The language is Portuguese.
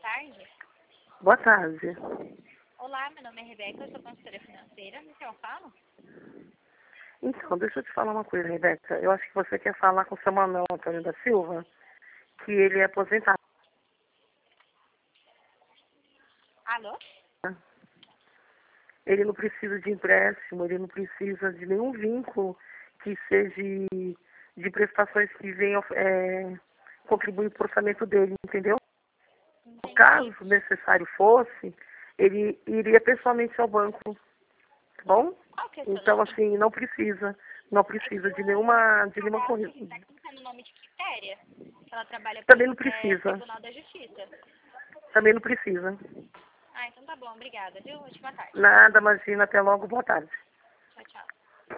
tarde. Boa tarde. Olá, meu nome é Rebeca, eu sou consultora financeira. Me eu falo? Então, deixa eu te falar uma coisa, Rebeca. Eu acho que você quer falar com o seu Manuel Antônio da Silva, que ele é aposentado. Alô? Ele não precisa de empréstimo, ele não precisa de nenhum vínculo que seja de prestações que venham contribuir para o orçamento dele, entendeu? Entendi. Caso necessário fosse, ele iria pessoalmente ao banco, tá bom? Qual que é o seu Então, nome? assim, não precisa de nenhuma corrida. Está colocando o nome de Quitéria? Ela trabalha para Também não o precisa, Tribunal da Justiça. também não precisa. Ah, então tá bom, obrigada, viu? Ótima tarde. Nada, imagina, até logo, boa tarde.